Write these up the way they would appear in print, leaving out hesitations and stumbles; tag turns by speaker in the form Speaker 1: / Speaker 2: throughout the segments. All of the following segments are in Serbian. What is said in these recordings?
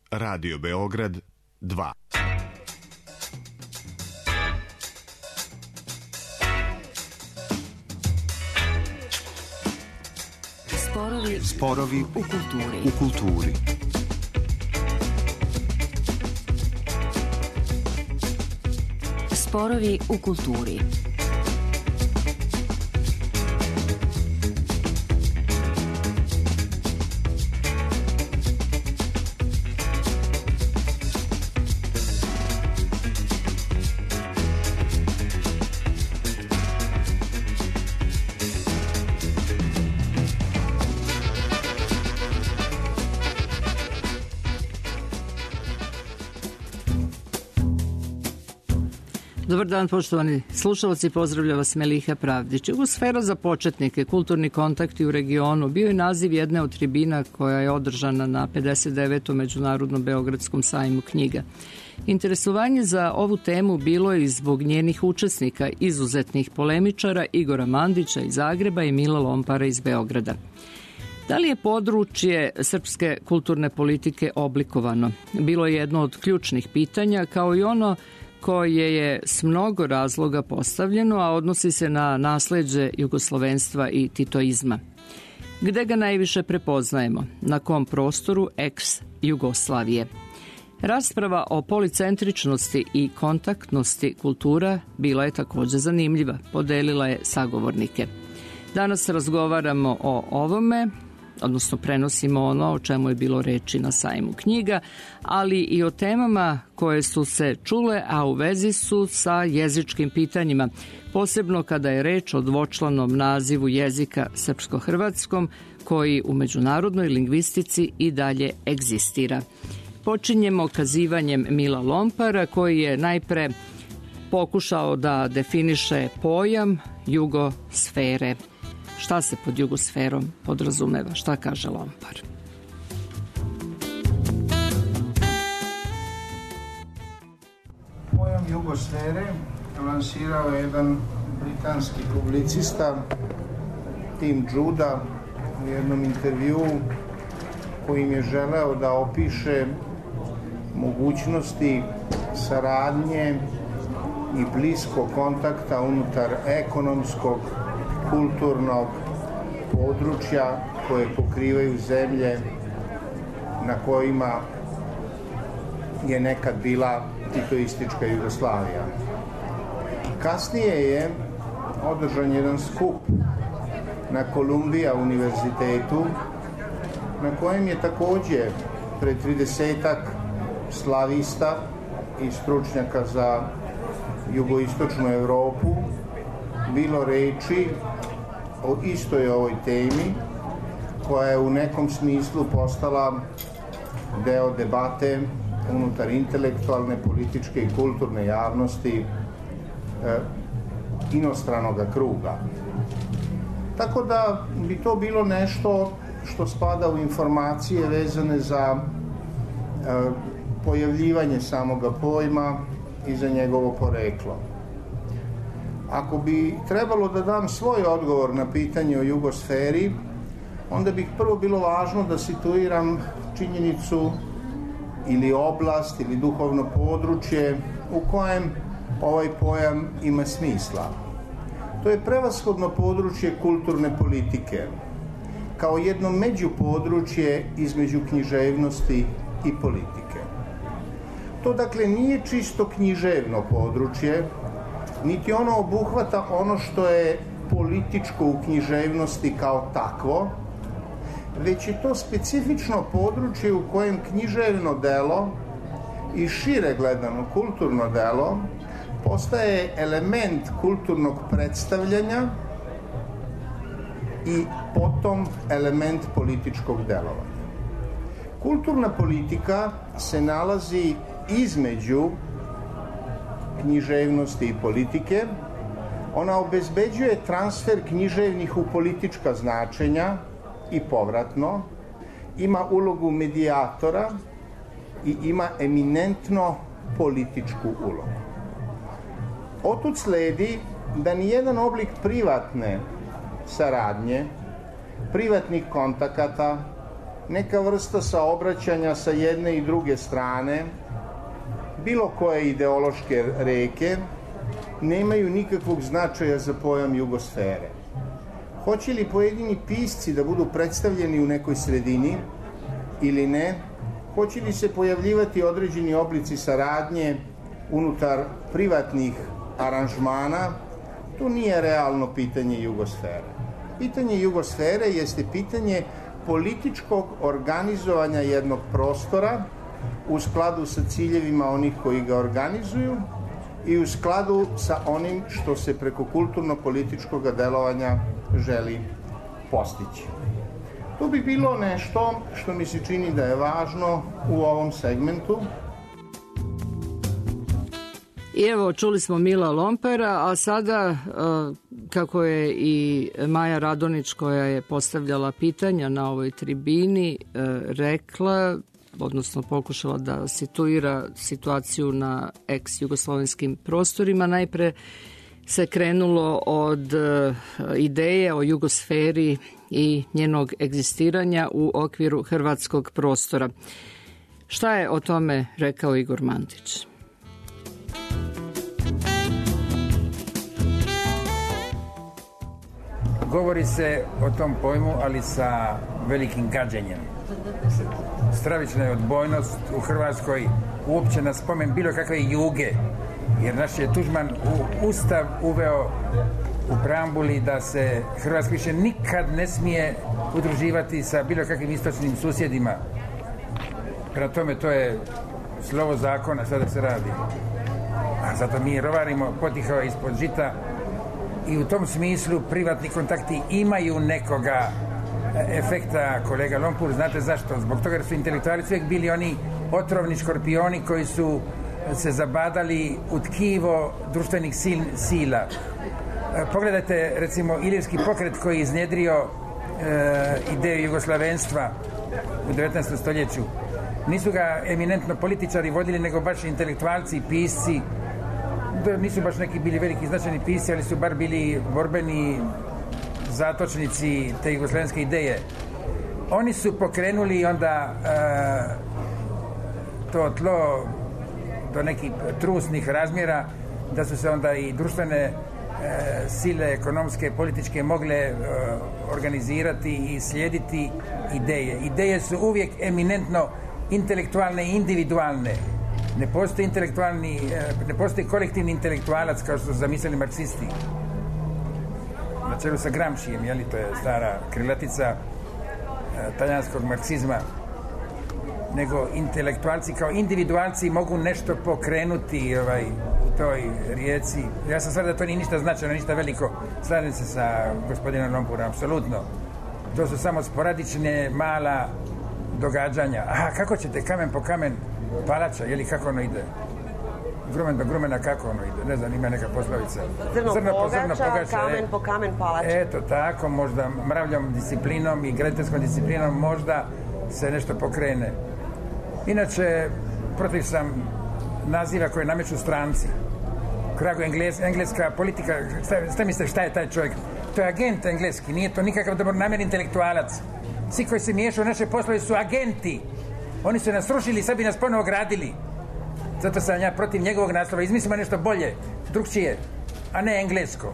Speaker 1: Radio Beograd 2.
Speaker 2: Sporovi u kulturi.
Speaker 3: Sporovi u kulturi. Dobar dan, poštovani slušalci, pozdravlja vas Meliha Pravdić. Jugosfera za početnike, kulturni kontakti u regionu bio je naziv jedne od tribina koja je održana na 59. Međunarodnom Beogradskom sajmu knjiga. Interesovanje za ovu temu bilo je i zbog njenih učesnika, izuzetnih polemičara Igora Mandića iz Zagreba i Mila Lompara iz Beograda. Da li je područje srpske kulturne politike oblikovano? Bilo je jedno od ključnih pitanja, kao i ono koje je s mnogo razloga postavljeno, a odnosi se na nasleđe jugoslovenstva i titoizma. Gde ga najviše prepoznajemo? Na kom prostoru ex-Jugoslavije? Rasprava o policentričnosti i kontaktnosti kultura bila je također zanimljiva, podelila je sagovornike. Danas razgovaramo o ovome, odnosno prenosimo ono o čemu je bilo reči na sajmu knjiga, ali i o temama koje su se čule, a u vezi su sa jezičkim pitanjima, posebno kada je reč o dvočlanom nazivu jezika srpsko-hrvatskom, koji u međunarodnoj lingvistici i dalje egzistira. Počinjemo kazivanjem Mila Lompara, koji je najpre pokušao da definiše pojam jugosfere. Šta se pod jugosferom podrazumeva? Šta kaže Lompar?
Speaker 4: Pojam jugosfere lansirao je jedan britanski publicista Tim Judah u jednom intervjuu kojim je želeo da opiše mogućnosti saradnje i bliskog kontakta unutar ekonomskog, kulturnog područja koje pokrivaju zemlje na kojima je nekad bila titoistička Jugoslavija. Kasnije je održan jedan skup na Columbia univerzitetu na kojem je također pre 30-ak slavista i stručnjaka za jugoistočnu Evropu bilo reči o istoj ovoj temi koja je u nekom smislu postala deo debate unutar intelektualne, političke i kulturne javnosti inostranog kruga. Tako da bi to bilo nešto što spada u informacije vezane za pojavljivanje samoga pojma i za njegovo poreklo. Ako bi trebalo da dam svoj odgovor na pitanje o jugosferi, onda bih prvo bilo važno da situiram činjenicu ili oblast ili duhovno područje u kojem ovaj pojam ima smisla. To je prevashodno područje kulturne politike, kao jedno međupodručje između književnosti i politike. To dakle nije čisto književno područje, niti ono obuhvata ono što je političko u književnosti kao takvo, već je to specifično područje u kojem književno delo i šire gledano kulturno delo postaje element kulturnog predstavljanja i potom element političkog delovanja. Kulturna politika se nalazi između književnosti i politike. Ona obezbeđuje transfer književnih u politička značenja i povratno, ima ulogu medijatora i ima eminentno političku ulogu. Otud sledi da nijedan oblik privatne saradnje, privatnih kontakata neka vrsta saobraćanja sa jedne i druge strane, bilo koje ideološke reke, nemaju nikakvog značaja za pojam jugosfere. Hoće li pojedini pisci da budu predstavljeni u nekoj sredini ili ne? Hoće li se pojavljivati određeni oblici saradnje unutar privatnih aranžmana? To nije realno pitanje jugosfere. Pitanje jugosfere jeste pitanje političkog organizovanja jednog prostora u skladu sa ciljevima onih koji ga organizuju i u skladu sa onim što se preko kulturno-političkog delovanja želi postići. To bi bilo nešto što mi se čini da je važno u ovom segmentu.
Speaker 3: I evo, čuli smo Mila Lompera, a sada, kako je i Maja Radonić, koja je postavljala pitanja na ovoj tribini, rekla, odnosno pokušala da situira situaciju na ex-jugoslovenskim prostorima. Najpre se krenulo od ideje o jugosferi i njenog egzistiranja u okviru hrvatskog prostora. Šta je o tome rekao Igor Mandić?
Speaker 5: Govori se o tom pojmu, ali sa velikim gađenjem. Stravična je odbojnost u Hrvatskoj uopće na spomen bilo kakve juge, jer naš je Tuđman u Ustav uveo u preambuli da se Hrvatska više nikad ne smije udruživati sa bilo kakvim istočnim susjedima. Prema tome, to je slovo zakona, šta da se radi. A zato mi rovarimo potiho ispod žita i u tom smislu privatni kontakti imaju nekoga efekta, kolega Lompur. Znate zašto? Zbog toga jer su intelektualci uvijek bili oni otrovni škorpioni koji su se zabadali u tkivo društvenih sila. Pogledajte recimo Ilirski pokret koji je iznjedrio ideju jugoslavenstva u 19. stoljeću. Nisu ga eminentno političari vodili, nego baš intelektualci i pisci. Nisu baš neki bili veliki značajni pisci, ali su bar bili borbeni zatočnici te jugoslavenske ideje. Oni su pokrenuli onda to tlo do nekih trusnih razmjera, da su se onda i društvene sile ekonomske, političke mogle organizirati i slijediti ideje. Ideje su uvijek eminentno intelektualne i individualne. Ne postoji kolektivni intelektualac kao što su zamislili marksisti. Na čelu sa Gramscijem, jeli, to je stara krilatica talijanskog marksizma. Nego intelektualci kao individualci mogu nešto pokrenuti u toj rijeci. Ja sam stvar da to nije ništa značajno, ništa veliko. Slažem se sa gospodinom Lompurom, apsolutno. To su samo sporadične, mala događanja. A kako ćete kamen po kamen palača, jeli kako ono ide? Grumen do grumena, kako ono ide? Ne znam, ima neka poslovica.
Speaker 6: Zrno pogača, kamen po kamen palača.
Speaker 5: Eto tako, možda mravljom disciplinom i graditeljskom disciplinom možda se nešto pokrene. Inače, protiv sam naziva koje nameću stranci. Kragu engleska politika, šta mislite šta je taj čovjek? To je agent engleski, nije to nikakav dobronamjerni intelektualac. Svi koji se miješaju u naše poslove su agenti. Oni su nas rušili, sad bi nas ponovo gradili. Zato sam ja protiv njegovog naslova. Izmislimo nešto bolje, drugčije, a ne englesko.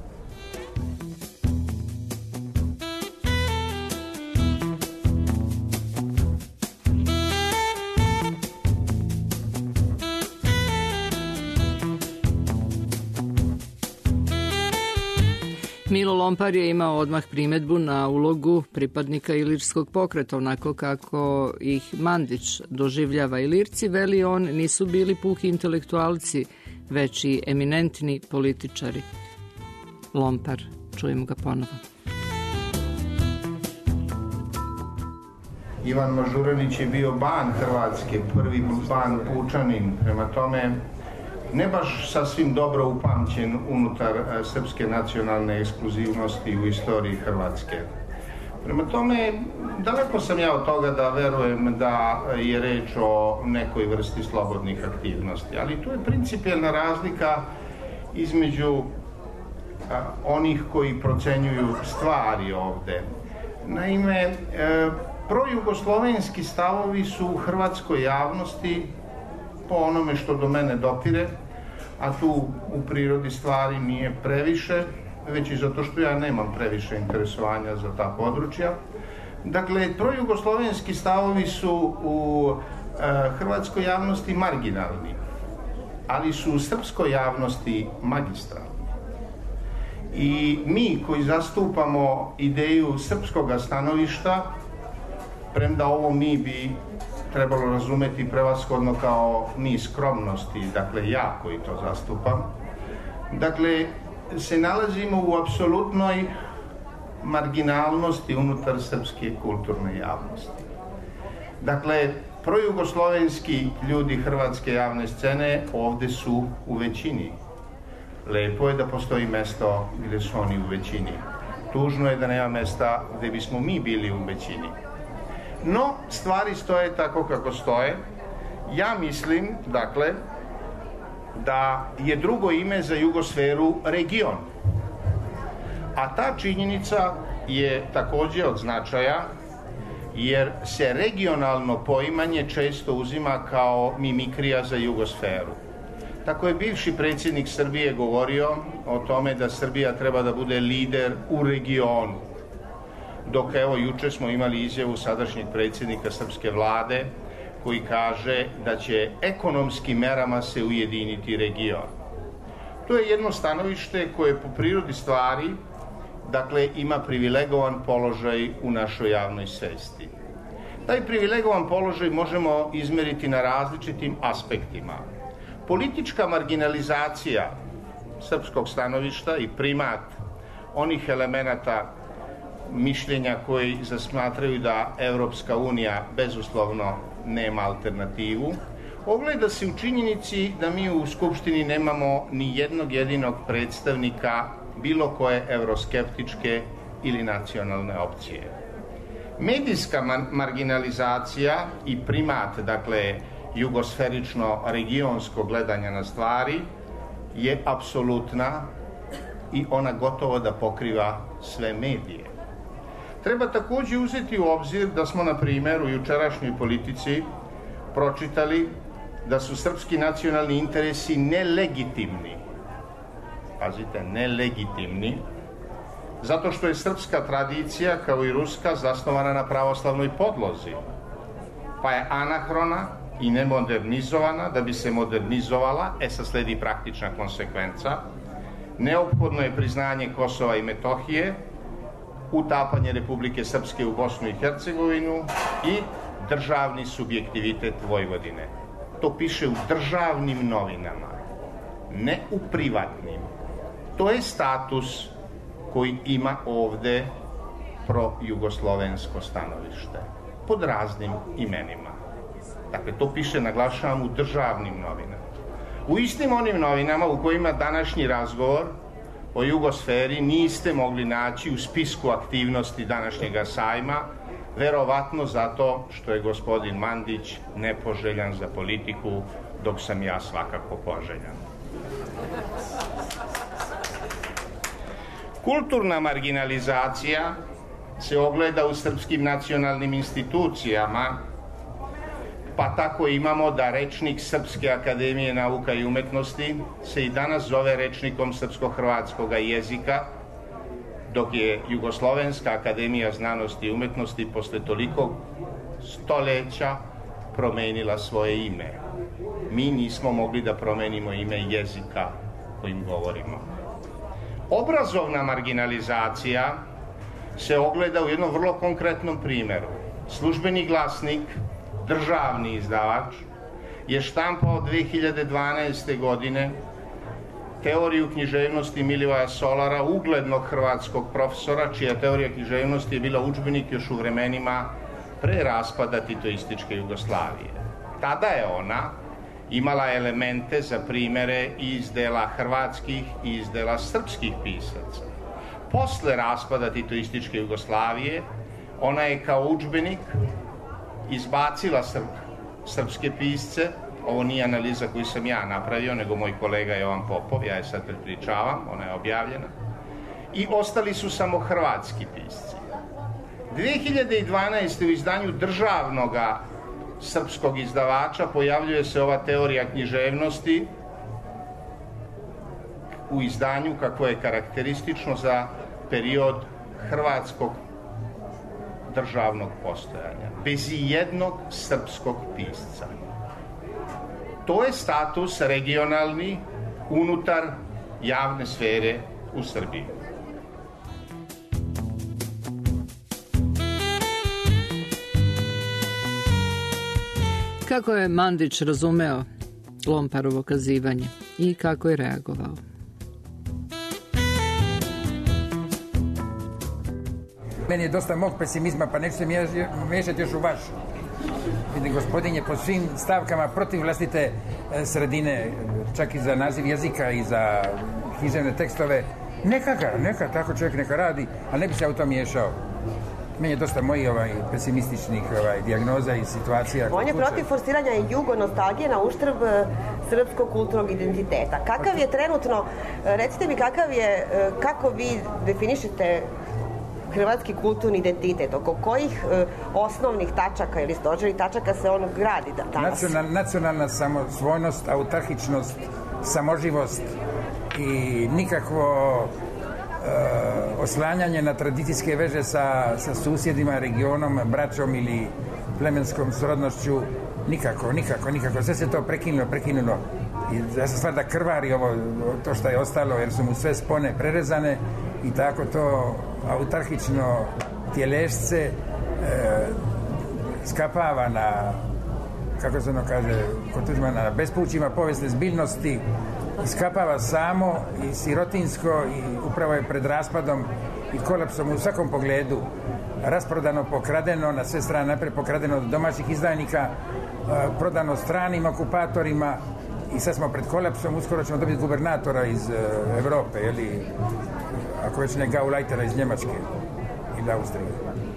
Speaker 3: Milo Lompar je imao odmah primjedbu na ulogu pripadnika ilirskog pokreta, onako kako ih Mandić doživljava. Ilirci, veli on, nisu bili puki intelektualci, već i eminentni političari. Lompar, čujemo ga ponovo.
Speaker 4: Ivan Mažuranić je bio ban Hrvatske, prvi ban pučanin, prema tome ne baš sasvim dobro upamćen unutar srpske nacionalne ekskluzivnosti u istoriji Hrvatske. Prema tome, daleko sam ja od toga da verujem da je reč o nekoj vrsti slobodnih aktivnosti, ali tu je principijelna razlika između onih koji procenjuju stvari ovde. Naime, Projugoslovenski stavovi su u hrvatskoj javnosti, po onome što do mene dopire, a tu u prirodi stvari nije previše, već i zato što ja nemam previše interesovanja za ta područja. Dakle, projugoslovenski stavovi su u hrvatskoj javnosti marginalni, ali su u srpskoj javnosti magistralni. I mi koji zastupamo ideju srpskog stanovišta, premda ovo mi bi trebalo razumeti prevashodno kao mi skromnosti, dakle ja koji to zastupam, dakle se nalazimo u apsolutnoj marginalnosti unutar srpske kulturne javnosti. Dakle, projugoslovenski ljudi hrvatske javne scene ovde su u većini. Lepo je da postoji mesto gde su oni u većini. Tužno je da nema mesta gde bismo mi bili u većini. No, stvari stoje tako kako stoje. Ja mislim, dakle, da je drugo ime za jugosferu region. A ta činjenica je takođe od značaja, jer se regionalno poimanje često uzima kao mimikrija za jugosferu. Tako je bivši predsjednik Srbije govorio o tome da Srbija treba da bude lider u regionu. Dok evo juče smo imali izjavu sadašnjeg predsjednika srpske vlade koji kaže da će ekonomskim merama se ujediniti region. To je jedno stanovište koje po prirodi stvari, dakle, ima privilegovan položaj u našoj javnoj svesti. Taj privilegovan položaj možemo izmeriti na različitim aspektima. Politička marginalizacija srpskog stanovišta i primat onih elemenata mišljenja koji zasmatraju da Evropska unija bezuslovno nema alternativu, ogleda se u činjenici da mi u Skupštini nemamo ni jednog jedinog predstavnika bilo koje evroskeptičke ili nacionalne opcije. Medijska marginalizacija i primat, dakle, jugosferično-regionsko gledanja na stvari je apsolutna i ona gotovo da pokriva sve medije. Treba takođe uzeti u obzir da smo, na primjer, u jučerašnjoj Politici pročitali da su srpski nacionalni interesi nelegitimni. Pazite, nelegitimni, zato što je srpska tradicija, kao i ruska, zasnovana na pravoslavnoj podlozi, pa je anahrona i nemodernizovana. Da bi se modernizovala, sad sledi praktična konsekvenca, neophodno je priznanje Kosova i Metohije, utapanje Republike Srpske u Bosnu i Hercegovinu i državni subjektivitet Vojvodine. To piše u državnim novinama, ne u privatnim. To je status koji ima ovde projugoslovensko stanovište, pod raznim imenima. Dakle, to piše, naglašavam, u državnim novinama. U istim onim novinama u kojima današnji razgovor o jugosferi niste mogli naći u spisku aktivnosti današnjega sajma, verovatno zato što je gospodin Mandić nepoželjan za politiku, dok sam ja svakako poželjan. Kulturna marginalizacija se ogleda u srpskim nacionalnim institucijama, pa tako imamo da rečnik Srpske akademije nauka i umetnosti se i danas zove rečnikom srpsko-hrvatskog jezika, dok je Jugoslovenska akademija znanosti i umetnosti posle toliko stoleća promenila svoje ime. Mi nismo mogli da promenimo ime jezika kojim govorimo. Obrazovna marginalizacija se ogleda u jednom vrlo konkretnom primeru. Službeni glasnik, državni izdavač, je štampao 2012. godine teoriju književnosti Milivoja Solara, uglednog hrvatskog profesora, čija teorija književnosti je bila udžbenik još u vremenima pre raspada titoističke Jugoslavije. Tada je ona imala elemente za primere iz dela hrvatskih i iz dela srpskih pisaca. Posle raspada titoističke Jugoslavije, ona je kao udžbenik izbacila srpske pisce. Ovo nije analiza koju sam ja napravio, nego moj kolega Jovan Popov, ja je sad prepričavam, ona je objavljena. I ostali su samo hrvatski pisci. 2012. u izdanju državnog srpskog izdavača pojavljuje se ova teorija književnosti u izdanju kako je karakteristično za period hrvatskog državnog postojanja, bez ijednog srpskog pisca. To je status regionalni unutar javne sfere u Srbiji.
Speaker 3: Kako je Mandić razumeo Lomparovo kazivanje i kako je reagovao?
Speaker 5: Meni je dosta mog pesimizma, pa neću se miješati još u vaš. Vidim, gospodin je po svim stavkama protiv vlastite sredine, čak i za naziv jezika i za književne tekstove. Neka, tako čovjek neka radi, ali ne bi se u to miješao. Meni je dosta mojih pesimističnih dijagnoza i situacija.
Speaker 6: On je protiv forsiranja jugo-nostalgije na uštrb srpskog kulturnog identiteta. Kakav je trenutno, recite mi kako vi definišete hrvatski kulturni identitet, oko kojih osnovnih tačaka ili stožernih tačaka se on gradi danas?
Speaker 5: Nacionalna samosvojnost, autarhičnost, samoživost i nikakvo oslanjanje na tradicijske veže sa susjedima, regionom, braćom ili plemenskom srodnošću. Nikako. Sve se to prekinulo. I ja sam stvar da krvari to što je ostalo, jer su mu sve spone prerezane i tako to autarhično tjelešce skapava na, kako se ono kaže, kod Tuđmana, na bespućima povijesne zbiljnosti, skapava samo i sirotinsko i upravo je pred raspadom i kolapsom u svakom pogledu. Rasprodano, pokradeno, na sve strane naprijed pokradeno od domaćih izdajnika, prodano stranim okupatorima i sad smo pred kolapsom, uskoro ćemo dobiti gubernatora iz Evrope, ili ako već ne Gauleitera iz Njemačke ili Austrije.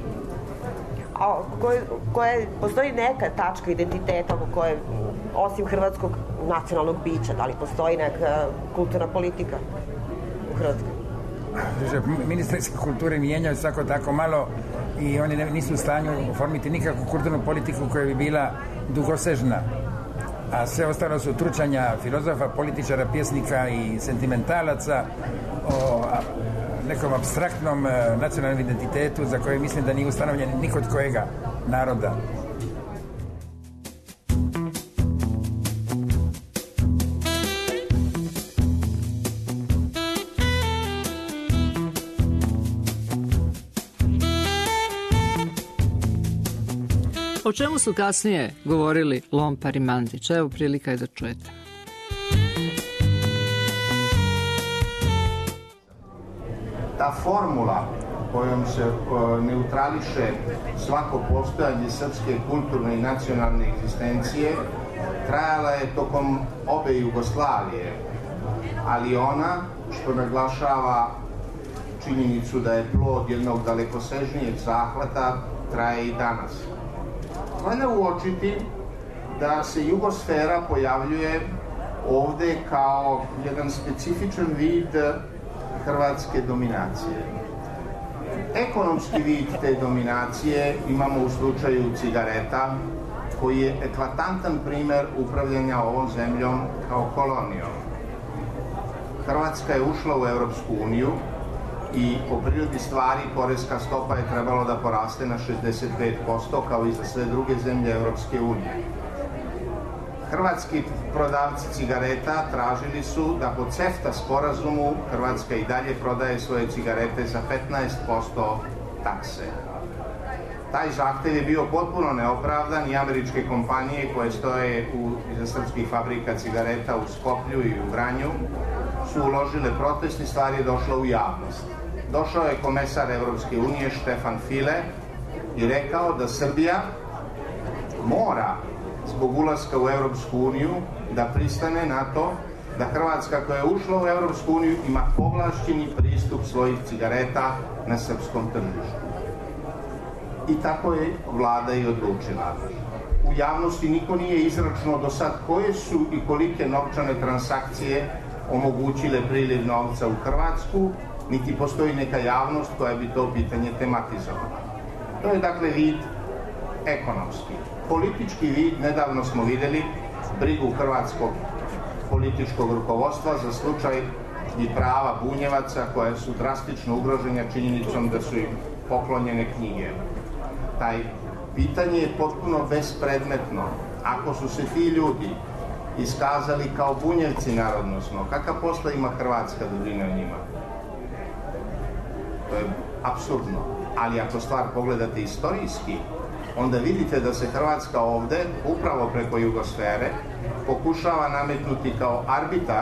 Speaker 6: A postoji neka tačka identiteta oko koje, osim hrvatskog nacionalnog bića, da li postoji neka kulturna politika u Hrvatskoj?
Speaker 5: Ministri kulture mijenjaju svako tako malo i oni nisu u stanju oformiti nikakvu kulturnu politiku koja bi bila dugosežna. A sve ostalo su tručanja filozofa, političara, pjesnika i sentimentalaca o nekom apstraktnom nacionalnom identitetu za koje mislim da nije ustanovljen ni kod kojega naroda.
Speaker 3: O čemu su kasnije govorili Lompar i Mandić? Evo prilika je da čujete.
Speaker 4: Ta formula kojom se neutrališe svako postojanje srpske kulturne i nacionalne egzistencije trajala je tokom obe Jugoslavije, ali ona, što naglašava činjenicu da je plod jednog dalekosežnijeg zahvata, traje i danas. Valja uočiti da se jugosfera pojavljuje ovde kao jedan specifičan vid hrvatske dominacije. Ekonomski vid te dominacije imamo u slučaju cigareta, koji je eklatantan primer upravljanja ovom zemljom kao kolonijom. Hrvatska je ušla u Europsku uniju i po prirodi stvari poreska stopa je trebalo da poraste na 65% kao i za sve druge zemlje Europske unije. Hrvatski prodavci cigareta tražili su da po CEFTA sporazumu Hrvatska i dalje prodaje svoje cigarete za 15% takse. Taj zahtev je bio potpuno neopravdan i američke kompanije koje stoje iza srpskih fabrika cigareta u Skoplju i u Vranju su uložile protest i stvar je došla u javnost. Došao je komesar Evropske unije Štefan File i rekao da Srbija mora zbog ulaska u Evropsku uniju da pristane na to da Hrvatska koja je ušla u Evropsku uniju ima povlašćeni pristup svojih cigareta na srpskom tržištu. I tako je vlada i odlučila. U javnosti niko nije izračunao do sad koje su i kolike novčane transakcije omogućile priliv novca u Hrvatsku, niti postoji neka javnost koja bi to pitanje tematizovala. To je dakle vid ekonomski. Politički vid, nedavno smo vidjeli brigu hrvatskog političkog rukovodstva za slučaj i prava Bunjevaca koja su drastično ugrožena činjenicom da su im poklonjene knjige. Taj pitanje je potpuno bespredmetno. Ako su se ti ljudi iskazali kao Bunjevci narodnosno, kakav posla ima Hrvatska da brine o njima? To je apsurdno. Ali ako stvar pogledate istorijski, onda vidite da se Hrvatska ovdje, upravo preko jugosfere, pokušava nametnuti kao arbitar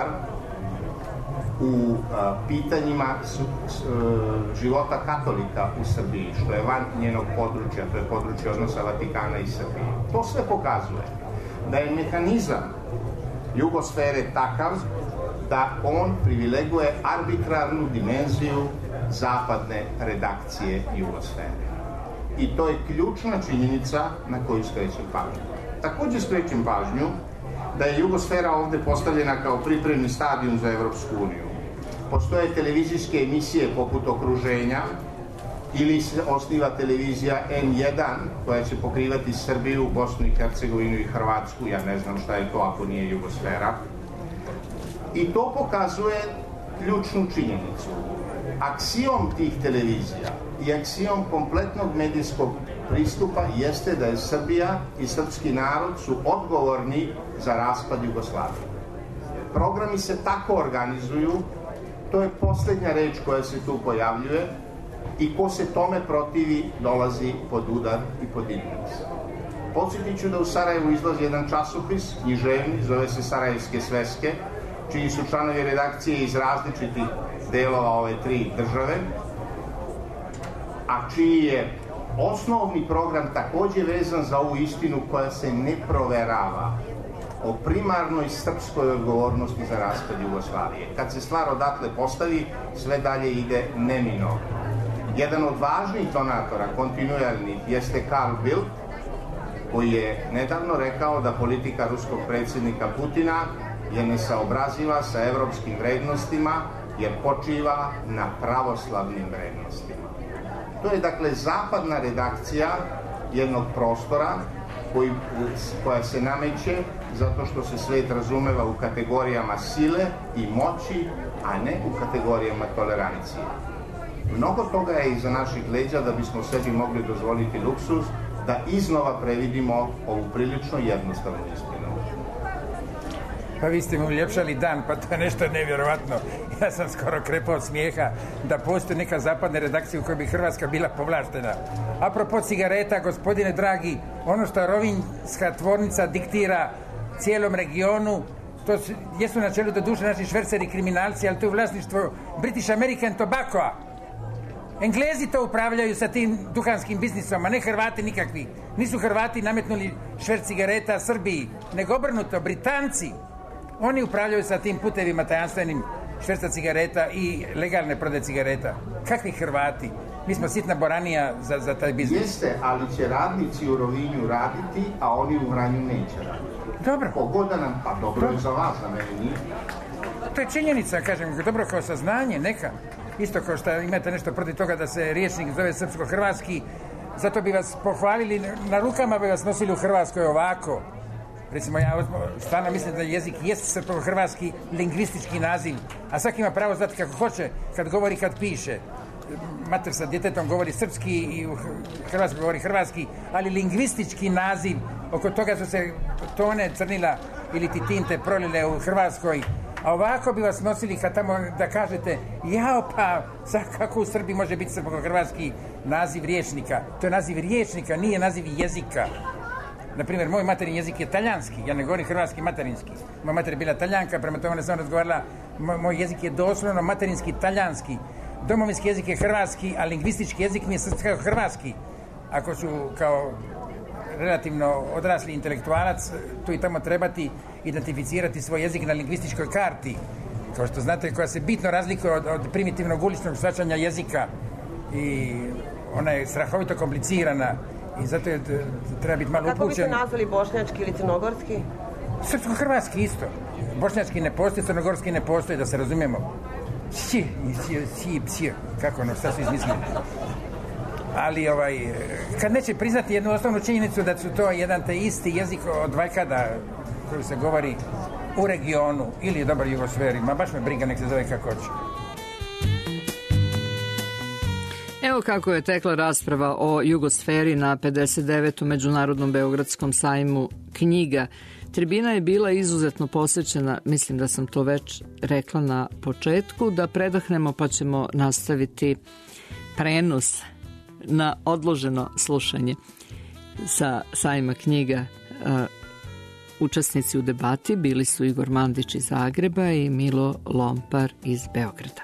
Speaker 4: u pitanjima života katolika u Srbiji, što je van njenog područja, to je područje odnosa Vatikana i Srbije. To sve pokazuje da je mehanizam jugosfere takav da on privileguje arbitrarnu dimenziju zapadne redakcije jugosfere. I to je ključna činjenica na koju skrećem pažnju. Također skrećem pažnju da je jugosfera ovdje postavljena kao pripremni stadijum za Evropsku uniju. Postoje televizijske emisije poput Okruženja ili se osniva televizija N1 koja će pokrivati Srbiju, Bosnu i Hercegovinu i Hrvatsku. Ja ne znam šta je to ako nije jugosfera. I to pokazuje ključnu činjenicu. Aksijom tih televizija i aksijom kompletnog medijskog pristupa jeste da je Srbija i srpski narod su odgovorni za raspad Jugoslavije. Programi se tako organizuju, to je posljednja reč koja se tu pojavljuje i ko se tome protivi dolazi pod udar i pod indeks. Podsjetit ću da u Sarajevu izlazi jedan časopis, književni, zove se Sarajevske sveske, čiji su članovi redakcije iz različitih delova ove tri države, a čiji je osnovni program također vezan za ovu istinu koja se ne proverava o primarnoj srpskoj odgovornosti za raspad Jugoslavije. Kad se stvar odatle postavi, sve dalje ide neminovno. Jedan od važnih donatora, kontinuirnih, jeste Carl Bildt, koji je nedavno rekao da politika ruskog predsjednika Putina je nesaobraziva sa evropskim vrednostima jer počiva na pravoslavnim vrednostima. To je dakle zapadna redakcija jednog prostora koja se nameće zato što se svijet razumeva u kategorijama sile i moći, a ne u kategorijama tolerancije. Mnogo toga je iza naših leđa da bismo sebi mogli dozvoliti luksuz da iznova previdimo ovu prilično jednostavnu istinu.
Speaker 5: Pa vi ste mi uljepšali dan, pa to je nešto nevjerovatno. Ja sam skoro krepao od smijeha da postoji neka zapadna redakcija u kojoj bi Hrvatska bila povlaštena. Apropo cigareta, gospodine dragi, ono što rovinjska tvornica diktira cijelom regionu, to jesu na čelu do duše naši šverceri kriminalci, ali to je vlasništvo British American Tobacco-a. Englezi to upravljaju sa tim duhanskim biznisom, a ne Hrvati nikakvi. Nisu Hrvati nametnuli šverc cigareta Srbiji, nego obrnuto, Britanci. Oni upravljaju sa tim putevima tajanstvenim šverca cigareta i legalne prodaje cigareta. Kakvi Hrvati? Mi smo sitna boranija za taj biznis.
Speaker 4: Jeste, ali će radnici u Rovinju raditi, a oni u Vranju neće raditi.
Speaker 5: Dobro.
Speaker 4: Pogoda nam, pa dobro je za vas, za mene nije.
Speaker 5: To je činjenica, kažem, dobro kao saznanje, neka. Isto kao što imate nešto protiv toga da se riječnik zove srpsko-hrvatski, zato bi vas pohvalili, na rukama bi vas nosili u Hrvatskoj ovako. Recimo, ja stvarno mislim da jezik jest srpsko-hrvatski lingvistički naziv, a svaki ima pravo znati kako hoće, kad govori, kad piše. Mater sa djetetom govori srpski i u Hrvatskoj govori hrvatski, ali lingvistički naziv, oko toga su se tone crnila ili ti tinte prolile u Hrvatskoj. A ovako bi vas nosili kad tamo da kažete jao pa kako u Srbiji može biti srpsko-hrvatski naziv riječnika. To je naziv riječnika, nije naziv jezika. Naprimjer, moj materin jezik je talijanski, ja ne govorim hrvatski materinski. Moja mater je bila Taljanka, prema tome ne sam razgovarala, moj jezik je doslovno materinski talijanski. Domovinski jezik je hrvatski, a lingvistički jezik mi je srpsko-hrvatski. Ako su kao relativno odrasli intelektualac, tu i tamo trebati identificirati svoj jezik na lingvističkoj karti, kao što znate, koja se bitno razlikuje od primitivnog uličnog shvaćanja jezika i ona je strahovito komplicirana i zato je, treba biti malo upućen.
Speaker 6: Kako biste nazvali bošnjački ili crnogorski?
Speaker 5: Srpsko-hrvatski isto. Bošnjački ne postoji, crnogorski ne postoji, da se razumijemo. Kako ono, šta su izmislili? ali kad neće priznati jednu osnovnu činjenicu da su to jedan te isti jezik od vajkada koji se govori u regionu ili dobar jugosferi, ma baš me briga, nek se zove kako hoće.
Speaker 3: Evo kako je tekla rasprava o jugosferi na 59. Međunarodnom beogradskom sajmu knjiga. Tribina je bila izuzetno posvećena, mislim da sam to već rekla na početku, da predahnemo pa ćemo nastaviti prenos na odloženo slušanje sa sajma knjiga. Učesnici u debati bili su Igor Mandić iz Zagreba i Milo Lompar iz Beograda.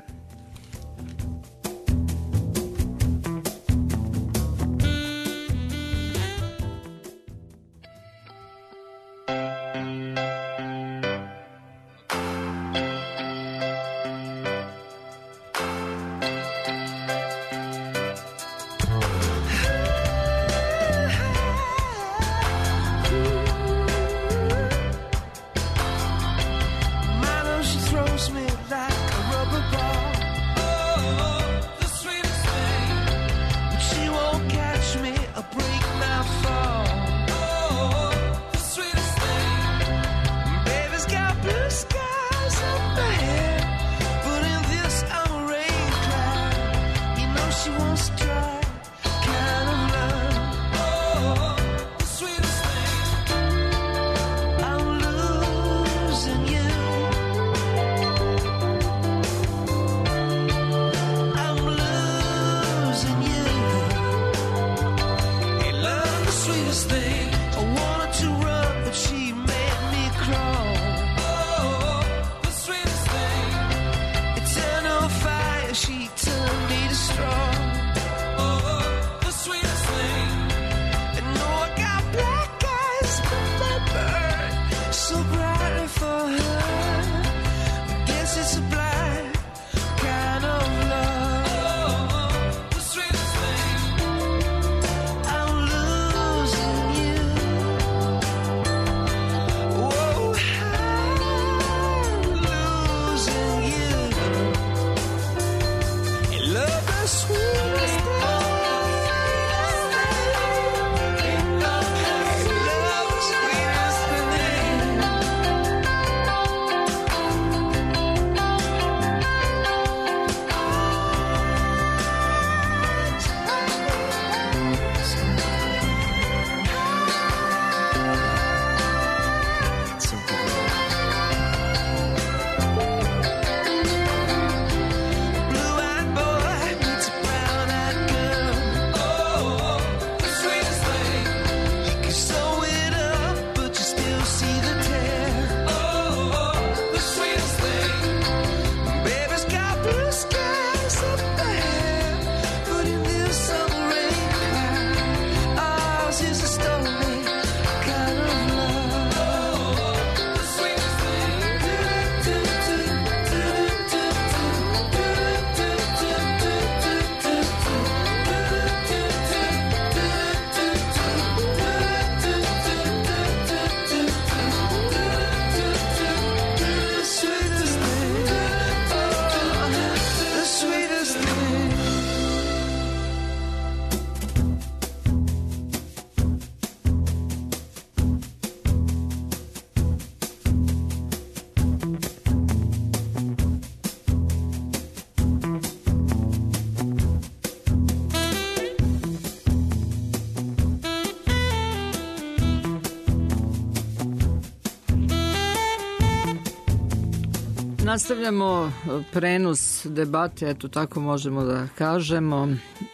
Speaker 3: Nastavljamo prenos debate, eto tako možemo da kažemo,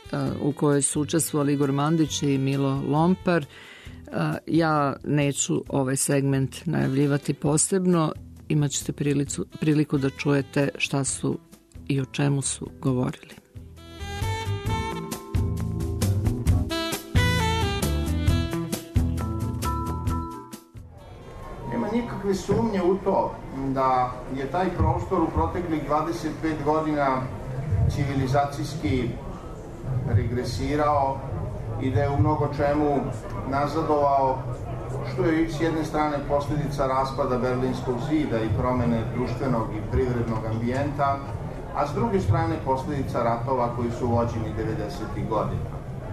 Speaker 3: u kojoj su učestvovali Igor Mandić i Milo Lompar. Ja neću ovaj segment najavljivati posebno, imat ćete priliku da čujete šta su i o čemu su govorili.
Speaker 4: Nema nikakve sumnje u to da je taj prostor u proteklih 25 godina civilizacijski regresirao i da je u mnogo čemu nazadovao, što je s jedne strane posljedica raspada Berlinskog zida i promene društvenog i privrednog ambijenta, a s druge strane posljedica ratova koji su vođeni 90. godina.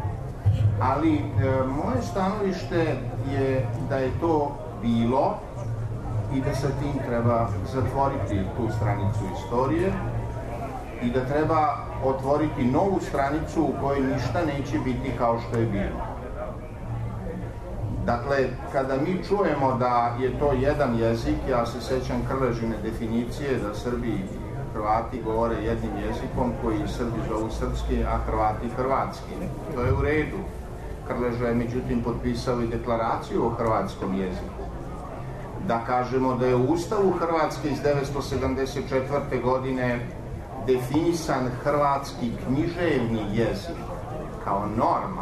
Speaker 4: Ali moje stanovište je da je to bilo i da sa tim treba zatvoriti tu stranicu istorije i da treba otvoriti novu stranicu u kojoj ništa neće biti kao što je bilo. Dakle, kada mi čujemo da je to jedan jezik, ja se sećam Krležine definicije da Srbi i Hrvati govore jednim jezikom koji Srbi zovu srpski, a Hrvati hrvatski. To je u redu. Krleža je međutim potpisao i deklaraciju o hrvatskom jeziku. Da kažemo da je u Ustavu Hrvatske iz 1974. godine definisan hrvatski književni jezik kao norma.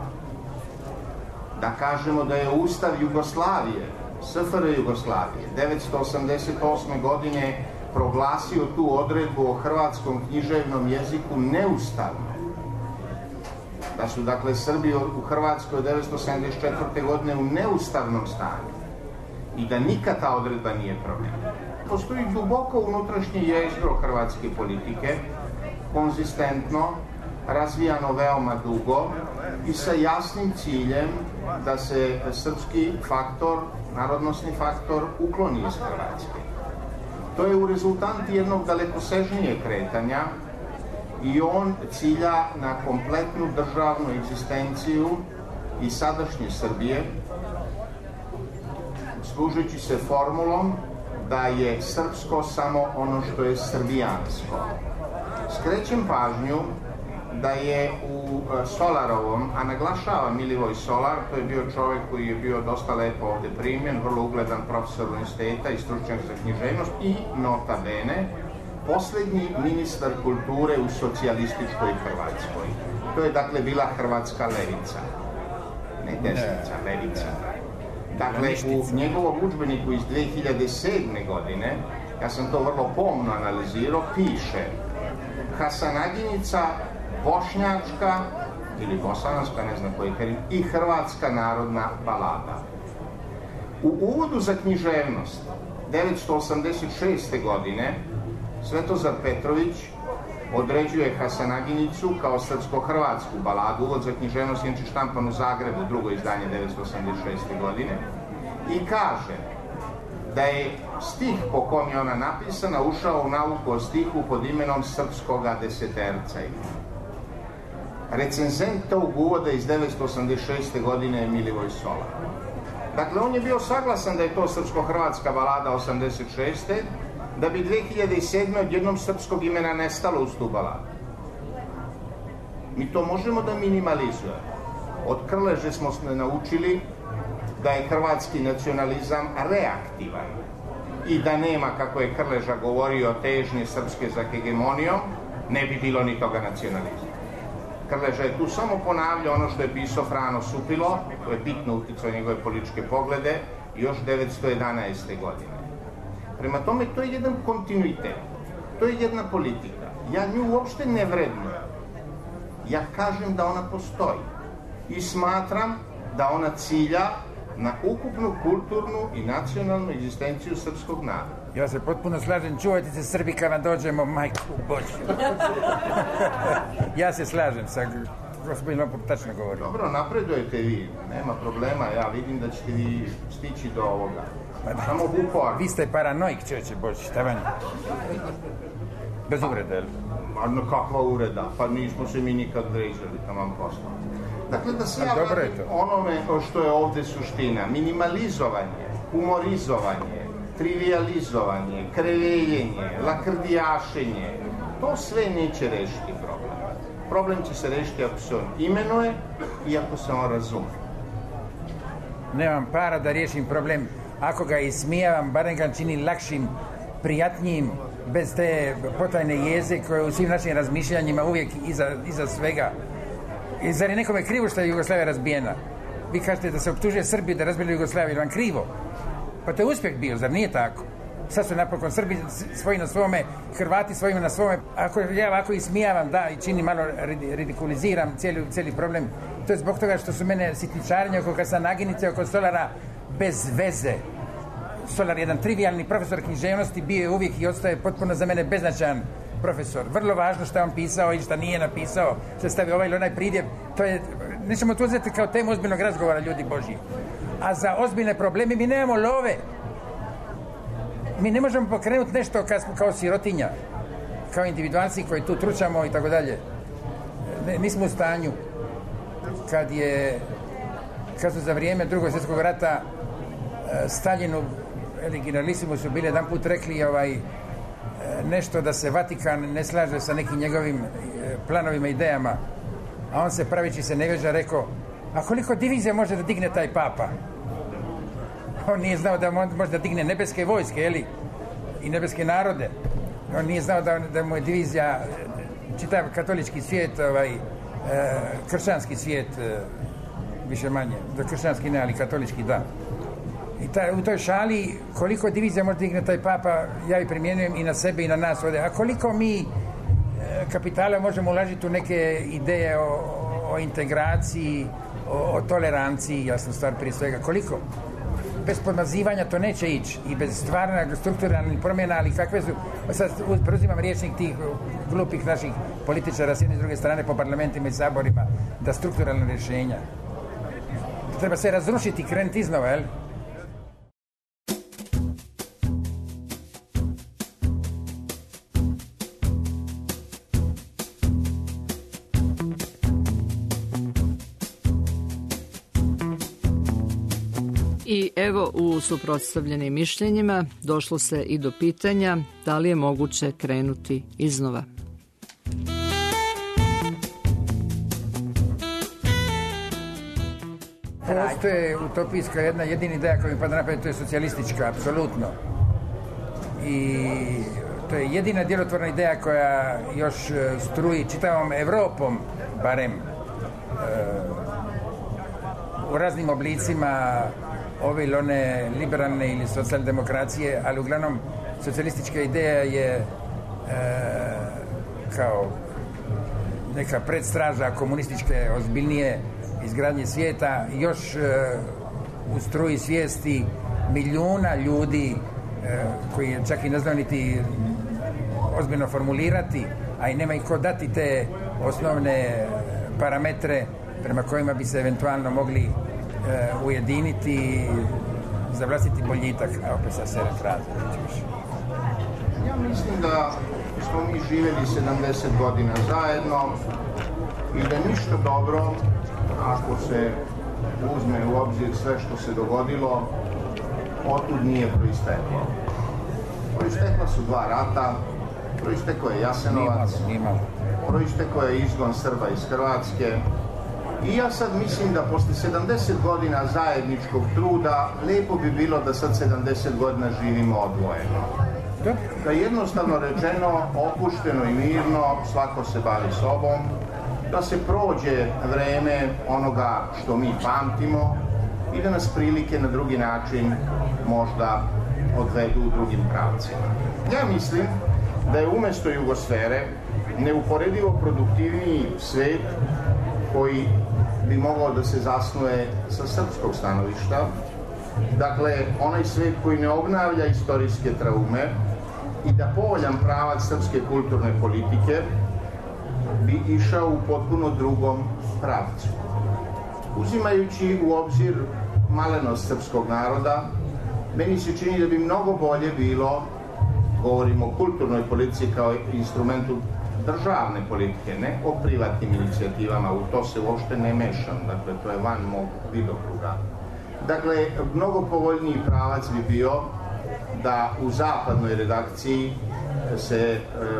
Speaker 4: Da kažemo da je Ustav Jugoslavije, SFRJ Jugoslavije, 1988. godine proglasio tu odredbu o hrvatskom književnom jeziku neustavno. Da su, dakle, Srbi u Hrvatskoj od 1974. godine u neustavnom stanju i da nikad ta odredba nije promenjena. Postoji duboko unutrašnje jezgro hrvatske politike, konzistentno, razvijano veoma dugo i sa jasnim ciljem da se srpski faktor, narodnosni faktor ukloni iz Hrvatske. To je u rezultanti jednog dalekosežnijeg kretanja i on cilja na kompletnu državnu egzistenciju i sadašnje Srbije, služeći se formulom da je srpsko samo ono što je srbijansko. Skrećem pažnju da je u Solarovom, a naglašava Milivoj Solar, to je bio čovjek koji je bio dosta lepo ovde primjen, vrlo ugledan profesor univerziteta i stručnjak za književnost i, nota bene, poslednji ministar kulture u socijalističkoj Hrvatskoj. To je, dakle, bila hrvatska levica. Ne desnica, levica. Dakle, u njegovom udžbeniku iz 2007. godine, ja sam to vrlo pomno analizirao, piše Hasanaginica, bošnjačka ili bosanska, ne znam koji je, i hrvatska narodna balada. U uvodu za književnost 1986. godine Svetozar Petrović određuje Hasanaginicu kao srpsko-hrvatsku baladu. Uvod za književnost je inače štampan u Zagrebu, drugo izdanje 1986. godine, i kaže da je stih po kom je ona napisana ušao u nauku o stihu pod imenom Srpskoga deseterca. Recenzent tog uvoda iz 1986. godine je Milivoj Solar. Dakle, on je bio saglasan da je to srpsko-hrvatska balada 86. da bi 2007. odjednom srpskog imena nestalo uz tu baladu. Mi to možemo da minimalizujemo. Od Krleže smo naučili da je hrvatski nacionalizam reaktivan i da nema, kako je Krleža govorio, težnje srpske za hegemonijom, ne bi bilo ni toga nacionalizma. Krleža je tu samo ponavljao ono što je pisao Frano Supilo, to je bitno uticao njegove političke poglede, još 1911. godine. Prema tome, to je jedan kontinuitet, to je jedna politika. Ja nju uopšte ne vrednujem. Ja kažem da ona postoji i smatram da ona cilja na ukupnu kulturnu i nacionalnu egzistenciju srpskog naroda.
Speaker 5: Ja se potpuno slažem, čuvajte se Srbi kad vam dođemo, majku Božju. Ja se slažem sa gospodinom, tačno govorim.
Speaker 4: Dobro, napredujete vi, nema problema, ja vidim da ćete vi stići do ovoga. Samo upor.
Speaker 5: Vi ste paranoik, čovječe Božji, šta vam? Bez uvreda, jel?
Speaker 4: Kakva uvreda? Pa nismo se mi nikad vređali, tam vam poslao. Dakle, da se ja vratim onome što je ovde suština. Minimalizovanje, humorizovanje, trivializovanje, kreveljenje, lakrdijašenje, to sve neće rešiti problem. Problem će se rešiti ako se on imenuje i ako se on razume.
Speaker 5: Nemam para da riješim problem. Ako ga ismijavam, barem ga čini lakšim, prijatnijim, bez te potajne jeze koje u svim našim razmišljanjima uvijek iza svega. I zar je nekome krivo što je Jugoslavija razbijena? Vi kažete da se optužuje Srbiju da razbili Jugoslaviju, vam krivo? Pa to je uspjeh bio, zar nije tako? Sad su napokon Srbi svoji na svome, Hrvati svojima na svome. Ako ja ovako ismijavam, da, i čini malo ridikuliziram cijeli problem, to je zbog toga što su mene sitničarenje oko Hasanaginice, oko Solara bez veze. Solar je jedan trivialni profesor književnosti, bio je uvijek i ostaje potpuno za mene beznačajan profesor. Vrlo važno što je on pisao i što nije napisao, što je stavio ovaj ili onaj pridjev, to je nećemo to uzeti kao temu ozbiljnog razgovora, ljudi Božji. A za ozbiljne probleme mi nemamo love. Mi ne možemo pokrenuti nešto kad smo kao sirotinja, kao individualci koji tu tručamo i tako dalje. Nismo u stanju. Kad su za vrijeme Drugog svjetskog rata Staljinu ili generalisimu su bili jedan put rekli nešto da se Vatikan ne slaže sa nekim njegovim planovima, idejama, a on se pravići se nevježa rekao, a koliko divizija može da digne taj papa? On nije znao da može da digne nebeske vojske, i nebeske narode. On nije znao da mu je divizija čitav katolički svijet, kršćanski svijet, više manje. Da kršćanski ne, ali katolički da. I u toj šali, koliko divizija može digne taj papa, ja i primjenjujem i na sebe i na nas ovdje. A koliko mi kapitala možemo uložiti u neke ideje o integraciji, o toleranciji, jasno stvar prije svega, koliko? Bez podmazivanja to neće ići i bez stvarnog strukturalnih promjena, ali kakve su, sad preuzimam riječnik tih glupih naših političara s jedne i s druge strane po parlamentima i saborima, da strukturalna rješenja. Treba se razrušiti i krenuti iznova, jel?
Speaker 3: I evo, u suprotstavljenim mišljenjima došlo se i do pitanja da li je moguće krenuti iznova.
Speaker 5: Postoje utopijska jedina ideja koja mi pada na pamet, to je socijalistička, apsolutno. I to je jedina djelotvorna ideja koja još struji čitavom Evropom, barem u raznim oblicima ove ili one liberalne ili socijalne demokracije, ali uglavnom socijalistička ideja je kao neka predstraža komunističke ozbiljnije izgradnje svijeta, još u struji svijesti milijuna ljudi koji čak i ne znaju niti ozbiljno formulirati, a i nema ih ko dati te osnovne parametre prema kojima bi se eventualno mogli ujediniti za vlastiti boljitak, a opet sa sere fraze.
Speaker 4: Ja mislim da smo mi živjeli 70 godina zajedno i da ništa dobro, ako se uzme u obzir sve što se dogodilo, otud nije proisteklo. Proistekla su 2 rata, proisteklo je Jasenovac, proisteklo je izgon Srba iz Hrvatske. I ja sad mislim da posle 70 godina zajedničkog truda lijepo bi bilo da sad 70 godina živimo odvojeno. Da jednostavno rečeno, opušteno i mirno, svako se bavi sobom, da se prođe vreme onoga što mi pamtimo i da nas prilike na drugi način možda odvedu u drugim pravcima. Ja mislim da je umjesto jugosfere neuporedivo produktivniji svet koji bi mogao da se zasnuje sa srpskog stanovišta. Dakle, onaj svet koji ne obnavlja istorijske traume i da povoljan pravac srpske kulturne politike bi išao u potpuno drugom pravcu. Uzimajući u obzir malenost srpskog naroda, meni se čini da bi mnogo bolje bilo, govorimo o kulturnoj politici kao instrumentu državne politike, ne o privatnim inicijativama, u to se uopšte ne mešam, dakle to je van mog vidokruga. Dakle, mnogo povoljniji pravac bi bio da u zapadnoj redakciji se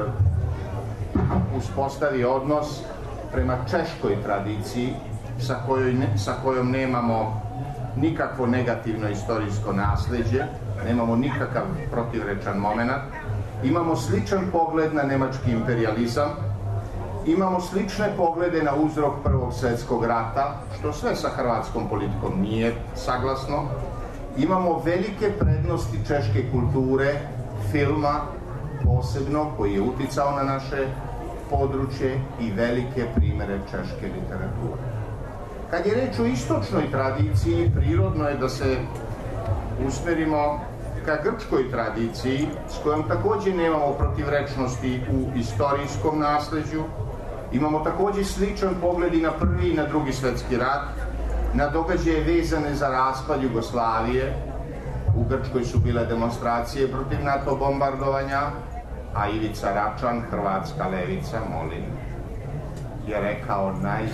Speaker 4: uspostavi odnos prema češkoj tradiciji sa kojom nemamo nikakvo negativno istorijsko nasljeđe, nemamo nikakav protivrečan moment. Imamo sličan pogled na nemački imperializam, imamo slične poglede na uzrok Prvog svjetskog rata, što sve sa hrvatskom politikom nije saglasno. Imamo velike prednosti češke kulture, filma posebno, koji je uticao na naše područje, i velike primjere češke literature. Kad je reč o istočnoj tradiciji, prirodno je da se usmerimo ka grčkoj tradiciji, s kojom također nemamo protivrečnosti u istorijskom nasljeđu Imamo također sličan pogled i na Prvi i na Drugi svjetski rat, na događaje vezane za raspad Jugoslavije. U Grčkoj su bile demonstracije protiv NATO bombardovanja, a Ivica Račan, hrvatska levica, molim, je rekao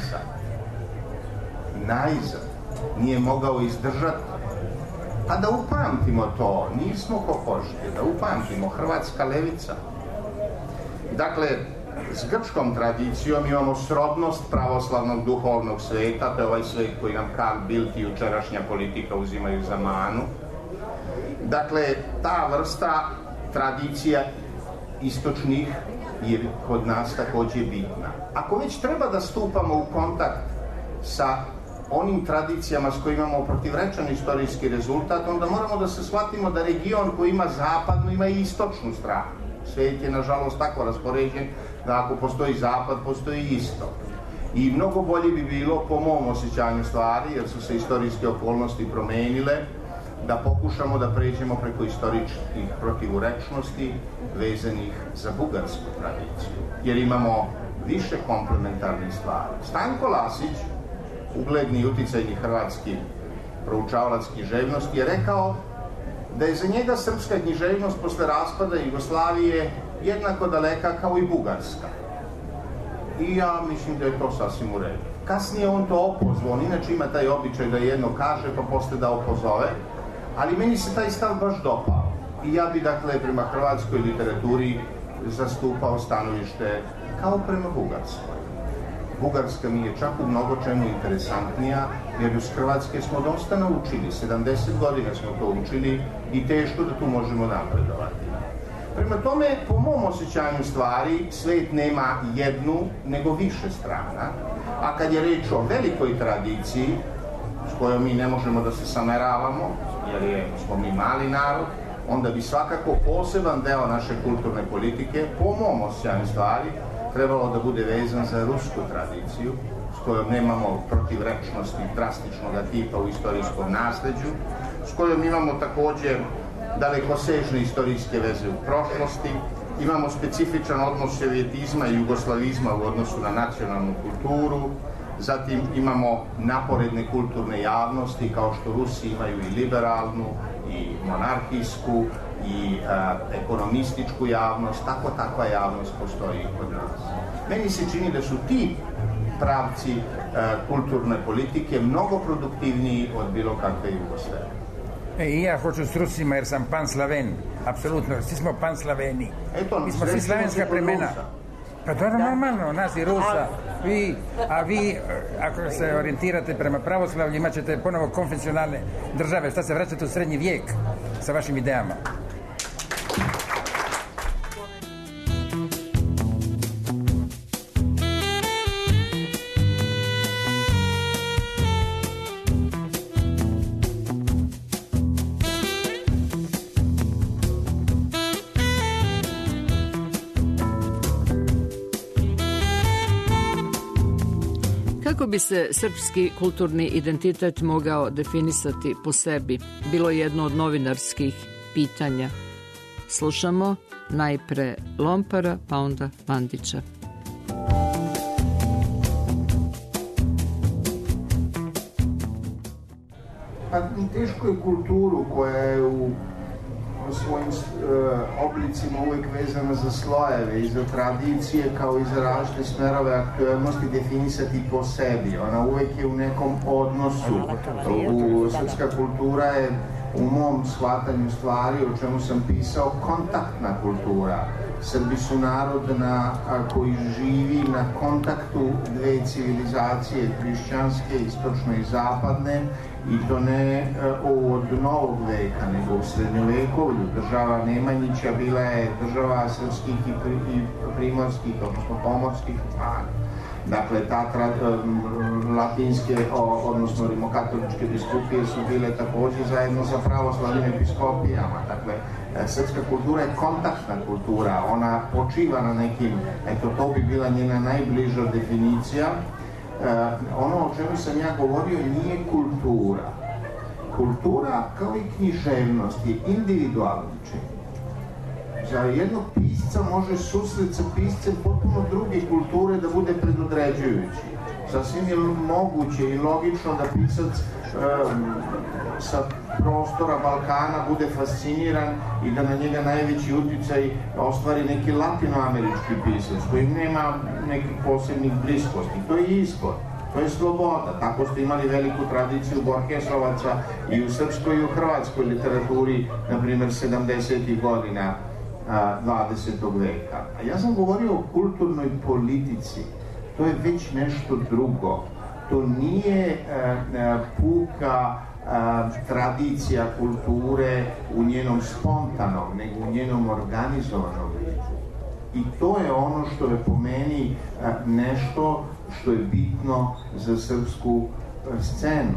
Speaker 4: najzad, nije mogao izdržati. Pa da upamtimo to, nismo kokoške, da upamtimo, hrvatska levica. Dakle, s grčkom tradicijom imamo srodnost pravoslavnog duhovnog sveta, to je ovaj svet koji nam Karl Bildt i jučerašnja politika uzimaju za manu. Dakle, ta vrsta tradicija istočnih je kod nas također bitna. Ako već treba da stupamo u kontakt sa onim tradicijama s kojima imamo protivrečan istorijski rezultat, onda moramo da se shvatimo da region koji ima zapadnu ima i istočnu stranu. Svijet je nažalost tako raspoređen da ako postoji zapad, postoji istok. I mnogo bolje bi bilo, po mom osjećanju stvari, jer su se istorijske okolnosti promenile, da pokušamo da pređemo preko istoričkih protivurečnosti vezanih za bugarsku tradiciju. Jer imamo više komplementarnih stvari. Stanko Lasić, ugledni i uticajni hrvatski proučavalac književnosti, je rekao da je za njega srpska književnost posle raspada Jugoslavije jednako daleka kao i bugarska. I ja mislim da je to sasvim u redu. Kasnije on to opozvao, on inače ima taj običaj da jedno kaže pa posle da opozove, ali meni se taj stav baš dopao. I ja bi dakle prema hrvatskoj literaturi zastupao stanovište kao prema bugarskoj. Bugarska mi je čak u mnogo čemu interesantnija, jer uz Hrvatske smo dosta naučili, 70 godina smo to učili i teško da tu možemo napredovati. Prema tome, po mom osjećanju stvari, svet nema jednu, nego više strana, a kad je reč o velikoj tradiciji, s kojom mi ne možemo da se sameravamo, jer smo mi mali narod, onda bi svakako poseban deo naše kulturne politike, po mom osjećanju stvari, trebalo da bude vezan za rusku tradiciju, s kojom nemamo protivrečnosti drastičnog tipa u istorijskom nasleđu, s kojom imamo također dalekosežne istorijske veze u prošlosti, imamo specifičan odnos sovjetizma i jugoslavizma u odnosu na nacionalnu kulturu, zatim imamo naporedne kulturne javnosti, kao što Rusi imaju i liberalnu, i monarhijsku, i ekonomističku javnost, takva javnost postoji i kod nas. Meni se čini da su ti pravci kulturne politike mnogo produktivniji od bilo kakve Jugoslavije.
Speaker 5: I ja hoću s Rusima jer sam pan-slaven, apsolutno, svi smo pan-slaveni. Mi smo svi slavenska plemena. Pa to je normalno, nas i Rusa. A vi, ako se orijentirate prema pravoslavlju, imat ćete ponovo konfesionalne države. Šta se vraćate u srednji vijek sa vašim idejama?
Speaker 3: Kako bi se srpski kulturni identitet mogao definisati po sebi, bilo je jedno od novinarskih pitanja. Slušamo najpre Lompara, pa onda Bandića.
Speaker 4: Pa teško je kulturu koja je u svojim oblicima uvijek vezana za slojeve i za tradicije kao i za različite smerove aktualnosti definisati po sebi. Ona uvijek je u nekom odnosu. Srpska kultura je u mom shvatanju stvari, o čemu sam pisao, kontaktna kultura. Srbi su narod koji živi na kontaktu dve civilizacije, hrišćanske, istočne i zapadne, i to ne od novog veka, nego u srednjovekovlju. Država Nemanjića bila je država srpskih i primorskih, odnosno pomorskih plana. Dakle, latinske, odnosno rimokatoličke biskupije su bile također zajedno sa pravoslavnim episkopijama. Dakle, srpska kultura je kontaktna kultura, ona počiva na nekim, to bi bila njena najbliža definicija. Ono o čemu sam ja govorio nije kultura. Kultura, kao i književnost, je individualni čin. za jednog pisca može susret sa piscem potpuno druge kulture da bude predodređujući. Sasvim je moguće i logično da pisac sa prostora Balkana bude fasciniran i da na njega najveći uticaj ostvari neki latinoamerički pisac koji nema nekih posebnih bliskosti. To je izbor, to je sloboda. Tako ste imali veliku tradiciju Borgesovaca i u srpskoj i u hrvatskoj literaturi, na primjer 70. godina 20. veka. A ja sam govorio o kulturnoj politici. To je već nešto drugo. To nije puka tradicija kulture u njenom spontanom, nego u njenom organizovanom vidu. I to je ono što je po meni nešto što je bitno za srpsku scenu.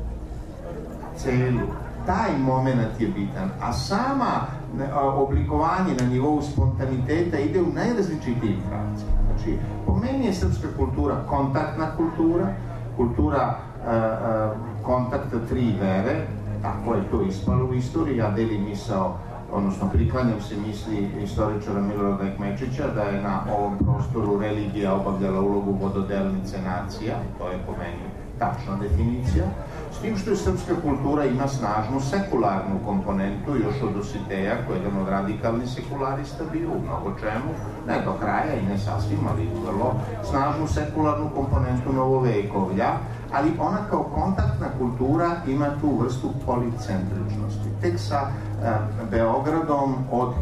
Speaker 4: Celu. Taj moment je bitan. A sama oblikovanje na nivou spontaniteta ide u najrazličitijim pravcima. Znači, po meni je srpska kultura kontaktna kultura, kultura kontakta tri vere, tako je to ispalo u istoriji. Ja delim misao, odnosno priklanjam se misli istoričara Milorada Ekmečića da je na ovom prostoru religija obavljala ulogu vododelnice nacija, to je po meni tačna definicija, s tim što je srpska kultura ima snažnu sekularnu komponentu, još od Dositeja, koji je jedan od radikalnih sekularista bio u mnogo čemu, ne do kraja i ne sasvim, ali vrlo snažnu sekularnu komponentu novovekovlja, ali ona kao kontaktna kultura ima tu vrstu policentričnosti. Tek sa Beogradom od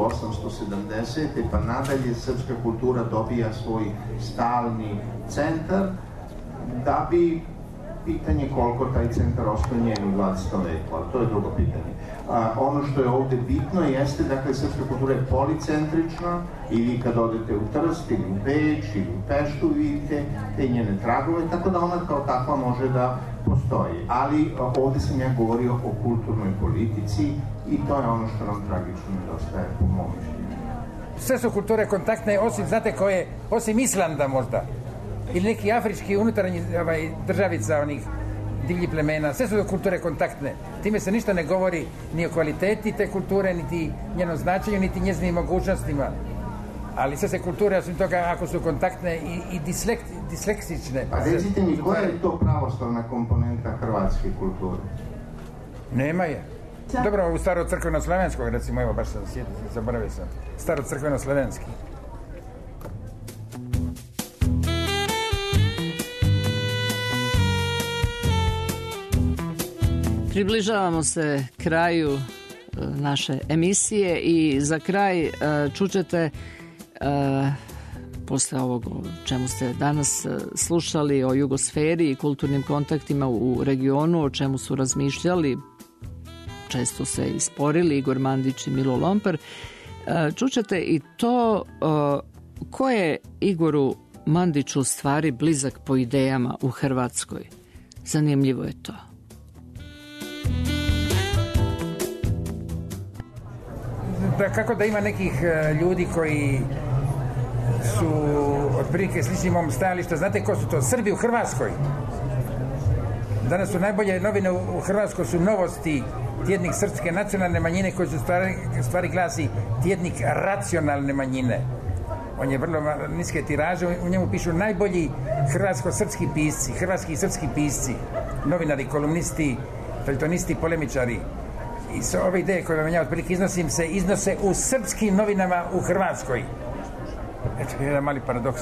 Speaker 4: 1870. pa nadalje srpska kultura dobija svoj stalni centar, da bi pitanje koliko taj centar ostaje njen u 20. veku, ali to je drugo pitanje. Ono što je ovde bitno jeste, dakle, srpska kultura je policentrična i vi kad odete u Trst ili u Beč ili u Peštu vidite te njene tragove, tako da ona kao takva može da postoji. Ali ovde sam ja govorio o kulturnoj politici i to je ono što nam tragično nedostaje po mom mišljenju.
Speaker 5: Sve su kulture kontaktne, osim, znate koje, osim Islanda možda, ili neki afrički unutarnji državica onih divljih plemena, sve su kulture kontaktne. Time se ništa ne govori ni o kvaliteti te kulture, niti njenom značenju, niti njezinim mogućnostima. Ali sve se kulture, osim toga, ako su kontaktne i disleksične.
Speaker 4: A recite mi, koja je to pravoslavna komponenta hrvatske kulture?
Speaker 5: Nema je. Dobro, u starocrkveno-slavenskog, recimo, evo, baš sam zaboravio sam. Starocrkveno-slavenski.
Speaker 3: Približavamo se kraju naše emisije i za kraj čućete posle ovog o čemu ste danas slušali, o jugosferi i kulturnim kontaktima u regionu, o čemu su razmišljali, često se i sporili Igor Mandić i Milo Lompar. Čućete i to ko je Igoru Mandiću u stvari blizak po idejama u Hrvatskoj. Zanimljivo je to.
Speaker 5: Da, kako da ima nekih ljudi koji su otprilike slični mom stajališta. Znate ko su to? Srbi u Hrvatskoj. Danas su najbolje novine u Hrvatskoj su Novosti, tjednik srpske nacionalne manjine koji su stvari glasi tjednik racionalne manjine. On je vrlo niske tiraže, u njemu pišu najbolji hrvatsko-srpski pisci, hrvatski i srpski pisci, novinari, kolumnisti, feljtonisti, polemičari. I sve ove ideje koje vam ja otprilike iznosim se iznose u srpskim novinama u Hrvatskoj. Eto, je jedan mali paradoks.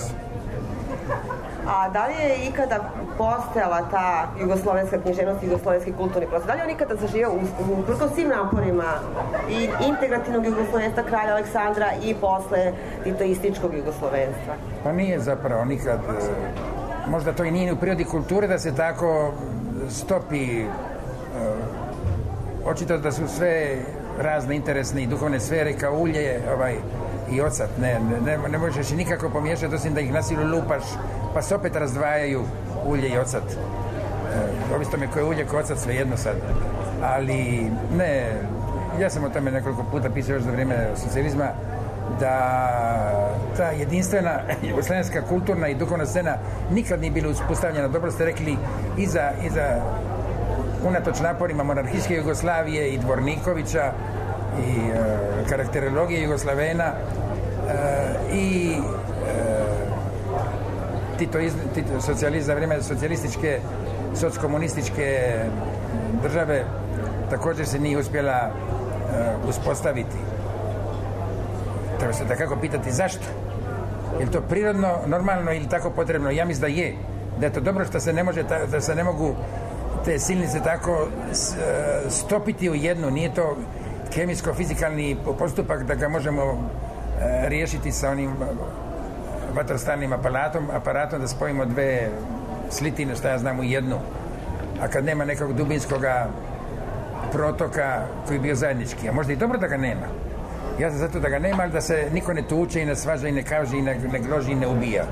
Speaker 6: A da li je ikada postojala ta jugoslovenska književnost i jugoslovenski kulturni prostor? Da li je on ikada zaživio uprkos svim naporima i integrativnog jugoslovenstva kralja Aleksandra i posle titoističkog jugoslovenstva?
Speaker 5: Pa nije zapravo nikad. Možda to i nije u prirodi kulture da se tako stopi. Očito da su sve razne interesne i duhovne sfere kao ulje i ocat. Ne možeš i nikako pomiješati osim da ih na silu lupaš pa se opet razdvajaju ulje i ocat. Ovisno me koje ulje, ko ocat, svejedno sad. Ali ne, ja sam o tome nekoliko puta pisao još za vrijeme socijalizma, da ta jedinstvena jugoslovenska kulturna i duhovna scena nikad nije bila uspostavljena. Dobro ste rekli, iza unatoč naporima monarhijske Jugoslavije i Dvornikovića i karakterologije Jugoslavena i socijalizam za vrijeme socijalističke, sockomunističke države također se nije uspjela uspostaviti. Treba se takako pitati zašto. Je li to prirodno, normalno ili tako potrebno? Ja mislim da je. Da je to dobro što se ne može, da se ne mogu te silnice tako stopiti u jednu. Nije to kemijsko-fizikalni postupak da ga možemo riješiti sa onim vatrostalnim aparatom da spojimo dve slitine, šta ja znam, u jednu. A kad nema nekog dubinskog protoka koji je bio zajednički, a možda i dobro da ga nema. Ja sam zato da ga nema, ali da se niko ne tuče i ne svađa i ne kaže i ne groži i ne ubija.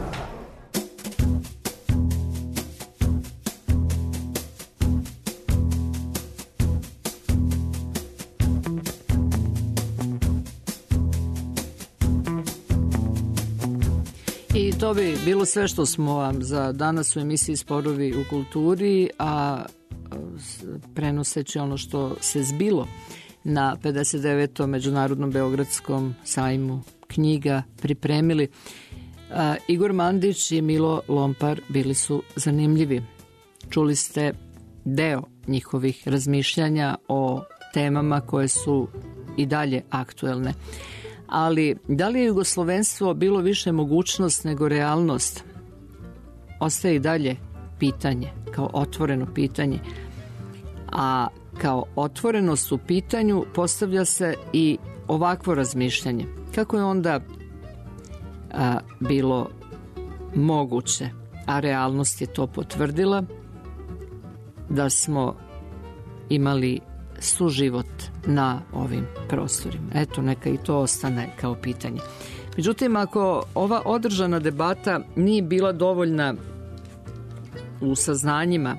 Speaker 3: I to bi bilo sve što smo vam za danas u emisiji Sporovi u kulturi, a prenoseći ono što se zbilo na 59. Međunarodnom beogradskom sajmu knjiga pripremili. Igor Mandić i Milo Lompar bili su zanimljivi. Čuli ste deo njihovih razmišljanja o temama koje su i dalje aktuelne. Ali da li je jugoslovenstvo bilo više mogućnost nego realnost? Ostaje i dalje pitanje, kao otvoreno pitanje. A kao otvorenost u pitanju postavlja se i ovakvo razmišljanje. Kako je onda bilo moguće, a realnost je to potvrdila, da smo imali suživot na ovim prostorima? Eto, neka i to ostane kao pitanje. Međutim, ako ova održana debata nije bila dovoljna u saznanjima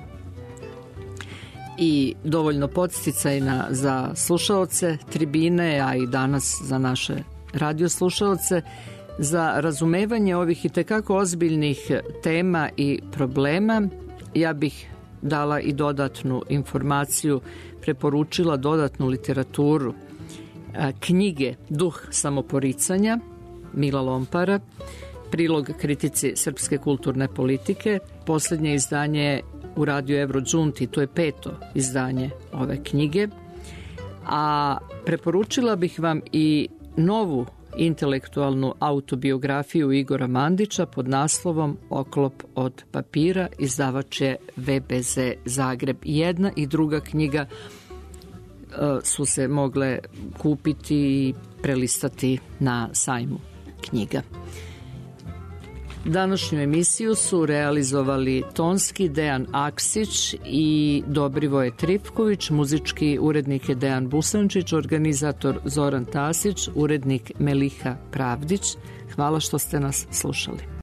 Speaker 3: i dovoljno podsticajna za slušaoce tribine, a i danas za naše radioslušaoce, za razumevanje ovih itekako ozbiljnih tema i problema, ja bih dala i dodatnu informaciju, preporučila dodatnu literaturu, knjige Duh samoporicanja Mila Lompara, prilog kritici srpske kulturne politike, posljednje izdanje u radiju Evrodžunti, to je 5. izdanje ove knjige, a preporučila bih vam i novu intelektualnu autobiografiju Igora Mandića pod naslovom Oklop od papira, izdavač je VBZ Zagreb. Jedna i druga knjiga su se mogle kupiti i prelistati na sajmu knjiga. Današnju emisiju su realizovali tonski Dejan Aksić i Dobrivoje Tripković, muzički urednik je Dejan Busančić, organizator Zoran Tasić, urednik Meliha Pravdić. Hvala što ste nas slušali.